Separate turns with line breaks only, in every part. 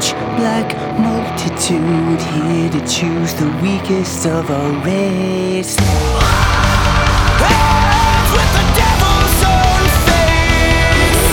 pitch black multitude here to choose the weakest of our race. Hands with the devil's own face.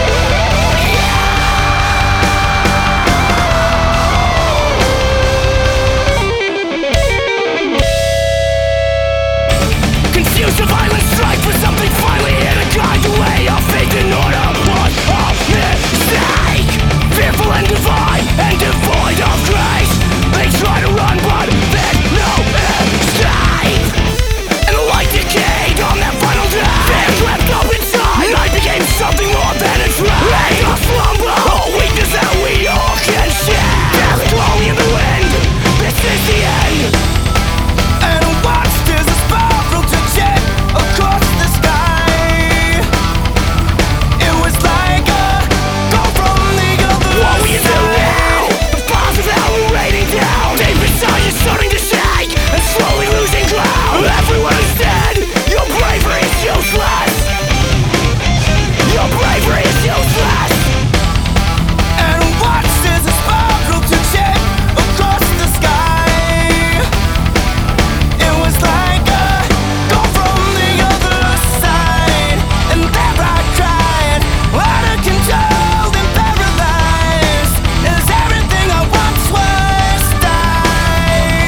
Confused violent strife for something finally here to guide the way of faith and order. What a mistake! Fearful and divine and devoid of grace. They try to run but there's no escape. And the light decayed on that final day. Fear crept up inside and I became something more than a dread. And a slumber, a weakness that we all can share. Death glowing in the wind, this is the end. And I watched as a spiral to jet across the sky. It was like a go from the other what we do now? The bars of hell are raining down. Deep inside you're starting to shake and slowly losing ground. Everyone is dead. Your bravery is useless. Your bravery is useless. And I watched as a spiral to jet across the sky. It was like a go from the other side. And there I cried, out of control in paradise. Is everything I once was died.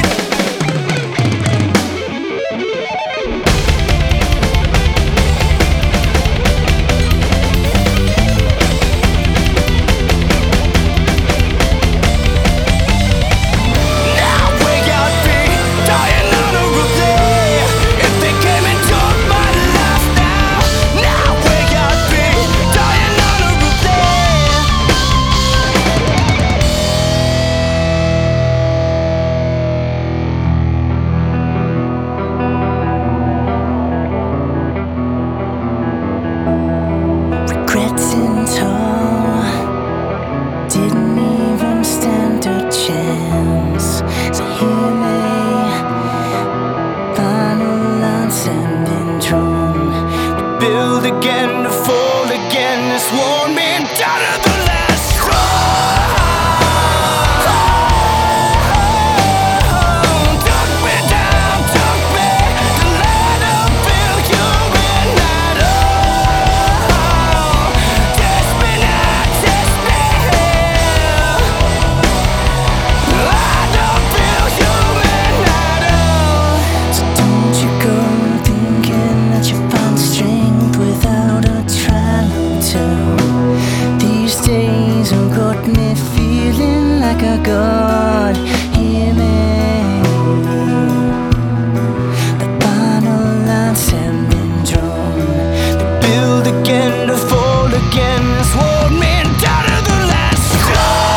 Now we got me dying on a routine. If they came and took my life now. Now we got me dying on a routine. Regrets in tow, didn't even stand a chance. So hear me, final lines have been drawn. To build again, to fall again, has worn me down to the last straw. Took me down, took me to let up feel human at all. Test me now, test me here. I don't feel human at all. So don't you go thinking that you found strength without a trial or two. These days have got me feeling like a god. Hear me. The final lines have been drawn. To build again, to fall again, has worn me down to the last straw.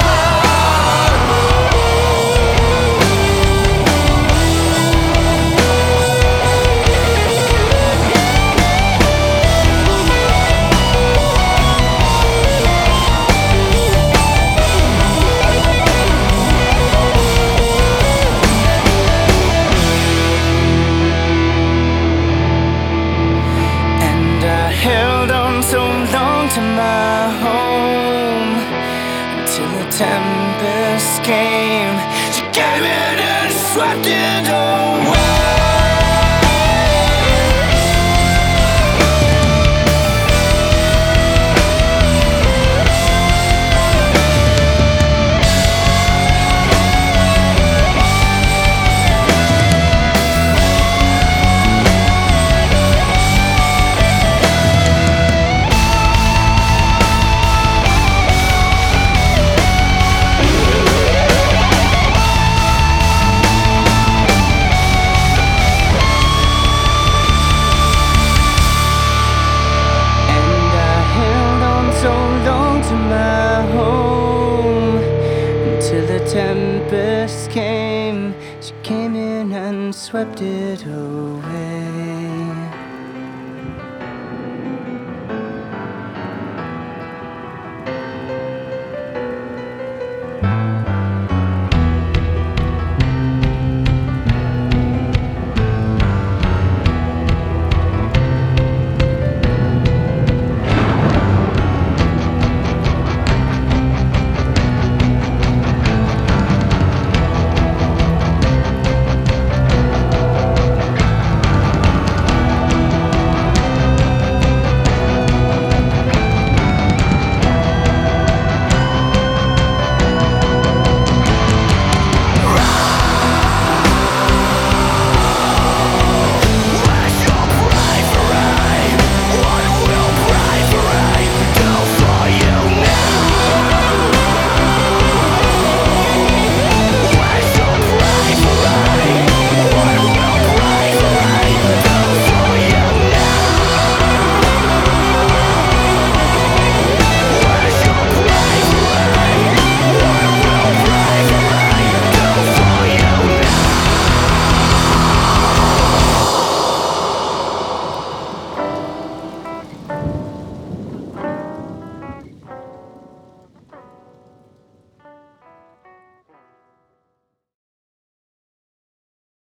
And I held on so long to my home until the tempest came. She came in and swept it away. And I held on so long to my home until the tempest came. She came in and swept it away.